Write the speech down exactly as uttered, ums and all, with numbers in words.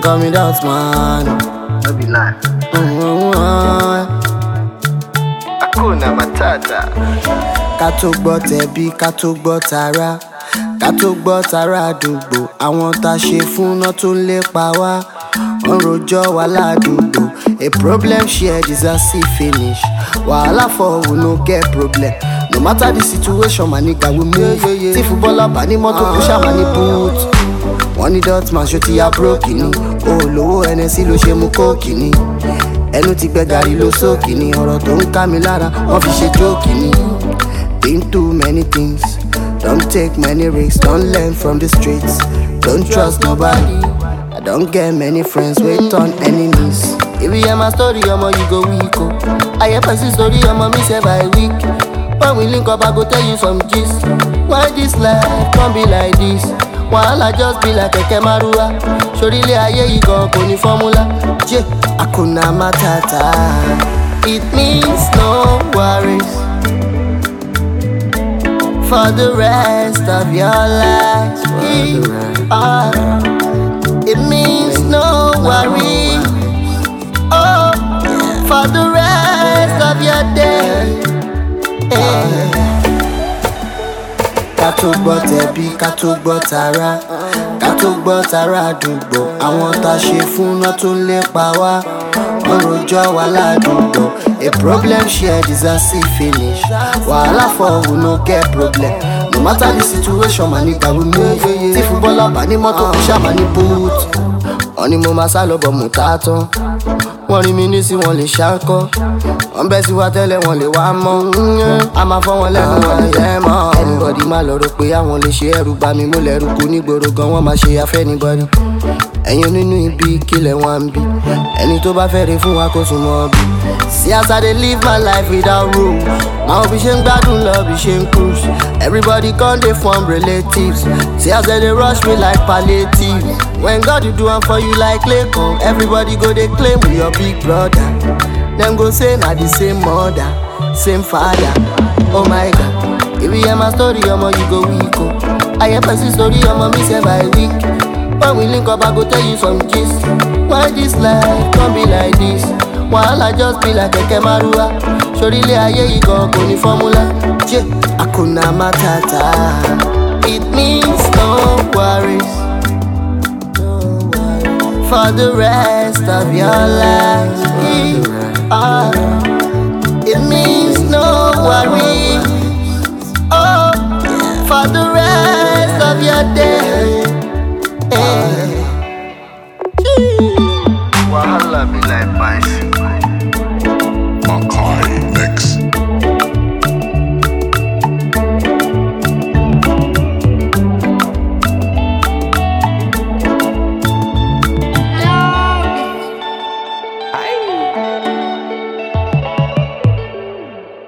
call me that man. No be lie. Mm-hmm. Hakuna Matata. Ká tó gbọ́ tẹ̀bí, ká tó gbọ́ tara, ká tó gbọ́ tara àdúgbò. Àwọn tá ṣe fún náà tó ń lépa wá, wọ́n rojọ́ wá ládùúgbò. A problem shared is a see finish. Wahala for we no get problem. No matter the situation, my nigga we move. Tí footballer bá ní mọ́tò kó ṣá máa ní boot. Wọ́n ní Dortmund ṣó ti ya broke ni. Olówó N S C ló ṣe mú kóòkì ni. Ẹnu ti gbẹ gàrí ló sókì ni. Ọ̀rọ̀ tó ń ká mi lára wọ́n fi ṣe jókì ni. Been through many things, don't take many risks, don't learn from the streets, don't trust nobody. I don't get many friends, wait on enemies. If you hear my story, omo you go weak oh. I hear person story, omo me say by week. When we link up, I go tell you some gist. Why this life can't be like this? Wahala just be like keke maruwa. Shorile aye yi gan kò ní formula. Je, Hakuna Matata. It means no worries for the rest of your life. Ah, it means no worry. Oh, for the rest of your day. Ká tó gbọ́ tẹ̀bí, ká tó gbọ́ tara, ká tó gbọ́ tara àdúgbò. Àwọn tá ṣe fún náà tó ń lépa wá, wọ́n rojọ́ wá ládùúgbò. A problem shared is a see finish. Wahala for we no get problem. No matter the situation, my nigga we move. Tí footballer bá ní mọ́tò kó ṣá máa ní boot. Wọ́n ní mo máa sá lọ bọ̀ mú tá tán. Wọ́n rí mi ní sí wọn lè ṣáńkọ́. Wọ́n bẹ́ sí wa tẹ́lẹ̀ wọn lè wá mọ́. A máa fọ́ wọn lẹ́nu wọn lè yẹ mọ́. Anybody má lọ rò pé àwọn lè ṣe ẹrù bá mi. Mo lẹ́rù kú nígboro gan wọ́n máa ṣe afẹ́ anybody. Ẹ̀yin nínú ibi kílẹ̀ wọn ń bí. Ẹni tó bá fẹ́ re fún wa kó sùn mọ́ bí. See as I dey live my life without rules. Àwọn bí ṣe ń gbádùn lọ bí ṣe ń cruise. Everybody come dey form relatives. See as they dey rush me like palliative. When God you do am for you like Leko, everybody go dey claim we your big brother. Dem go say na the same mother, same father. Oh my God, if you hear my story, omo you go weak oh. I hear person story, omo me say by week. When we link up, I go tell you some gist. Why this life can't be like this? Wahala just be like keke maruwa. Shorile aye yi gan kò ní formula. Je, Hakuna Matata. It means no worries for the rest of your life. Ah,